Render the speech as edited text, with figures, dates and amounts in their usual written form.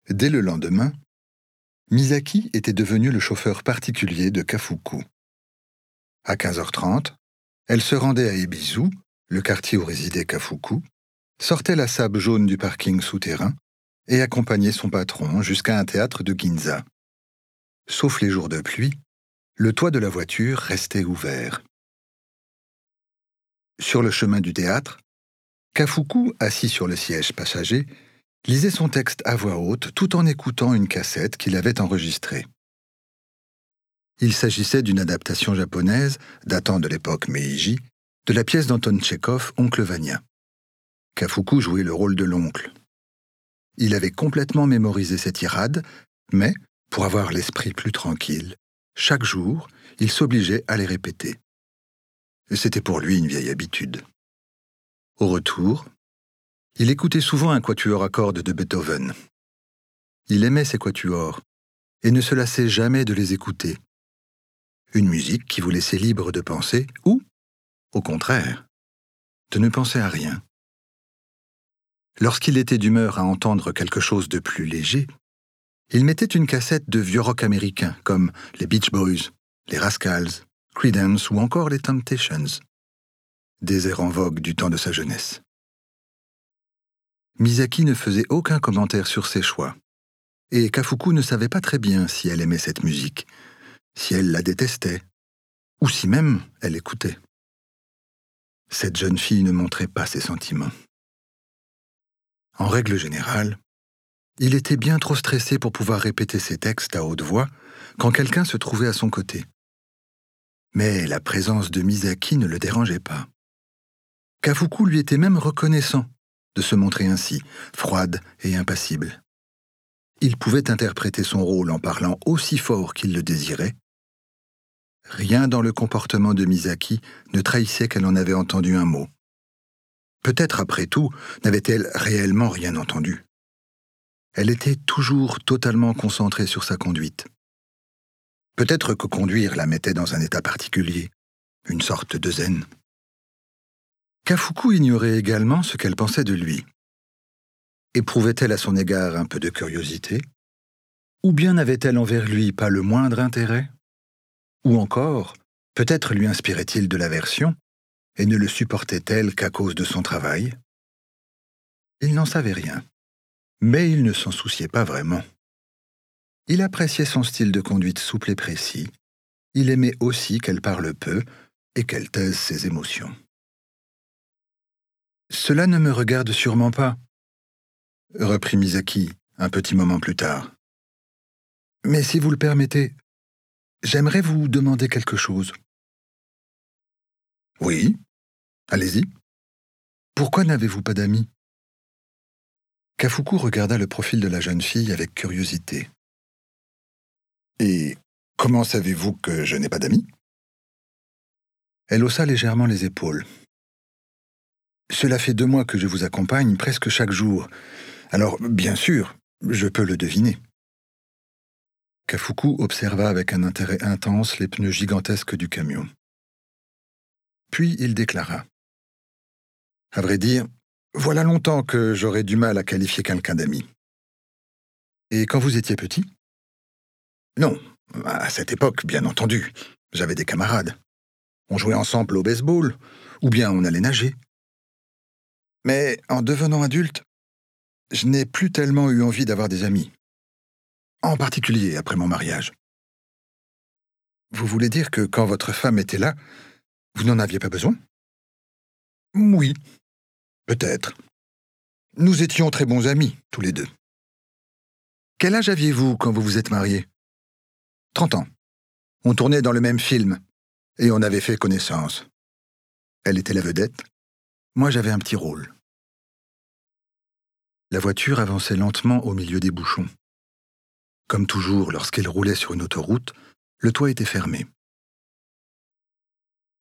Dès le lendemain, Misaki était devenu le chauffeur particulier de Kafuku. À 15h30, elle se rendait à Ebisu, le quartier où résidait Kafuku, sortait la sable jaune du parking souterrain et accompagnait son patron jusqu'à un théâtre de Ginza. Sauf les jours de pluie, le toit de la voiture restait ouvert. Sur le chemin du théâtre, Kafuku, assis sur le siège passager, lisait son texte à voix haute tout en écoutant une cassette qu'il avait enregistrée. Il s'agissait d'une adaptation japonaise, datant de l'époque Meiji, de la pièce d'Anton Tchekhov, Oncle Vania. Kafuku jouait le rôle de l'oncle. Il avait complètement mémorisé ses tirades, mais, pour avoir l'esprit plus tranquille, chaque jour, il s'obligeait à les répéter. C'était pour lui une vieille habitude. Au retour, il écoutait souvent un quatuor à cordes de Beethoven. Il aimait ces quatuors et ne se lassait jamais de les écouter. Une musique qui vous laissait libre de penser ou, au contraire, de ne penser à rien. Lorsqu'il était d'humeur à entendre quelque chose de plus léger, il mettait une cassette de vieux rock américain comme les Beach Boys, les Rascals, Creedence ou encore les Temptations, des airs en vogue du temps de sa jeunesse. Misaki ne faisait aucun commentaire sur ses choix, et Kafuku ne savait pas très bien si elle aimait cette musique, si elle la détestait, ou si même elle l'écoutait. Cette jeune fille ne montrait pas ses sentiments. En règle générale, il était bien trop stressé pour pouvoir répéter ses textes à haute voix quand quelqu'un se trouvait à son côté. Mais la présence de Misaki ne le dérangeait pas. Kafuku lui était même reconnaissant de se montrer ainsi, froide et impassible. Il pouvait interpréter son rôle en parlant aussi fort qu'il le désirait. Rien dans le comportement de Misaki ne trahissait qu'elle en avait entendu un mot. Peut-être, après tout, n'avait-elle réellement rien entendu. Elle était toujours totalement concentrée sur sa conduite. Peut-être que conduire la mettait dans un état particulier, une sorte de zen. Kafuku ignorait également ce qu'elle pensait de lui. Éprouvait-elle à son égard un peu de curiosité? Ou bien n'avait-elle envers lui pas le moindre intérêt? Ou encore, peut-être lui inspirait-il de l'aversion et ne le supportait-elle qu'à cause de son travail? Il n'en savait rien, mais il ne s'en souciait pas vraiment. Il appréciait son style de conduite souple et précis. Il aimait aussi qu'elle parle peu et qu'elle taise ses émotions. « Cela ne me regarde sûrement pas, » reprit Misaki un petit moment plus tard. « Mais si vous le permettez, j'aimerais vous demander quelque chose. »« Oui, allez-y. Pourquoi n'avez-vous pas d'amis » Kafuku regarda le profil de la jeune fille avec curiosité. « Et comment savez-vous que je n'ai pas d'amis » Elle haussa légèrement les épaules. « Cela fait 2 mois que je vous accompagne presque chaque jour. Alors, bien sûr, je peux le deviner. » Kafuku observa avec un intérêt intense les pneus gigantesques du camion. Puis il déclara. « À vrai dire, voilà longtemps que j'aurais du mal à qualifier quelqu'un d'ami. »« Et quand vous étiez petit ?»« Non, à cette époque, bien entendu. J'avais des camarades. On jouait ensemble au baseball, ou bien on allait nager. Mais en devenant adulte, je n'ai plus tellement eu envie d'avoir des amis. En particulier après mon mariage. » « Vous voulez dire que quand votre femme était là, vous n'en aviez pas besoin ?»« Oui, peut-être. Nous étions très bons amis, tous les deux. » « Quel âge aviez-vous quand vous vous êtes mariés ?»« 30 ans. On tournait dans le même film, et on avait fait connaissance. Elle était la vedette. Moi, j'avais un petit rôle. » La voiture avançait lentement au milieu des bouchons. Comme toujours lorsqu'elle roulait sur une autoroute, le toit était fermé.